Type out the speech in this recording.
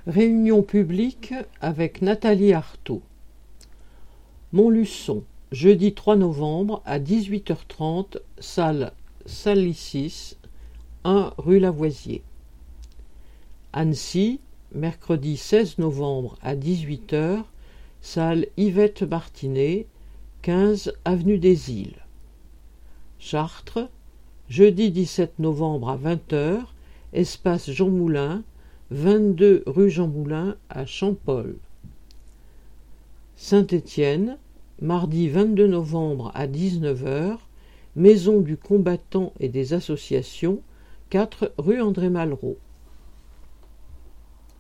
Réunion publique avec Nathalie Arthaud. Montluçon, jeudi 3 novembre à 18h30, salle Salicis, 1 rue Lavoisier. Annecy, mercredi 16 novembre à 18h, salle Yvette Martinet, 15 avenue des Îles. Chartres, jeudi 17 novembre à 20h, espace Jean Moulin, 22 rue Jean Moulin à Champol. Saint-Étienne, mardi 22 novembre à 19h, maison du combattant et des associations, 4 rue André Malraux.